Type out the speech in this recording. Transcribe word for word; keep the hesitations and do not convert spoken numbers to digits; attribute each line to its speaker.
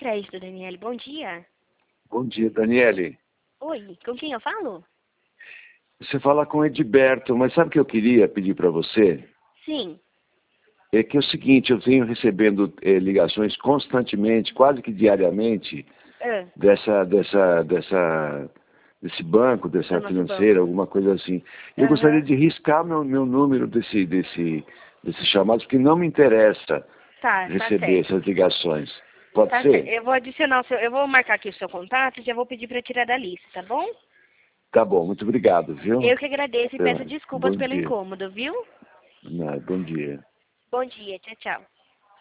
Speaker 1: Crédito, Daniele. Bom dia.
Speaker 2: Bom dia, Daniele.
Speaker 1: Oi, com quem eu falo?
Speaker 2: Você fala com o Edberto, mas sabe o que eu queria pedir para você?
Speaker 1: Sim.
Speaker 2: É que é o seguinte, eu venho recebendo eh, ligações constantemente, quase que diariamente,
Speaker 1: Ah,
Speaker 2: dessa, dessa, dessa, desse banco, dessa
Speaker 1: do nosso
Speaker 2: financeira,
Speaker 1: banco.
Speaker 2: alguma coisa assim. Eu gostaria
Speaker 1: Aham.
Speaker 2: de riscar meu, meu número desse, desse, desses chamados, porque não me interessa
Speaker 1: Tá, tá
Speaker 2: receber
Speaker 1: certo.
Speaker 2: essas ligações. Pode
Speaker 1: Tá certo.
Speaker 2: ser?
Speaker 1: Eu vou adicionar o seu... Eu vou marcar aqui o seu contato e já vou pedir para tirar da lista, tá bom?
Speaker 2: Tá bom, muito obrigado, viu?
Speaker 1: Eu que agradeço e peço
Speaker 2: Pela-
Speaker 1: desculpas
Speaker 2: Bom
Speaker 1: pelo
Speaker 2: dia.
Speaker 1: incômodo, viu?
Speaker 2: Não, bom dia.
Speaker 1: Bom dia. Tchau, tchau.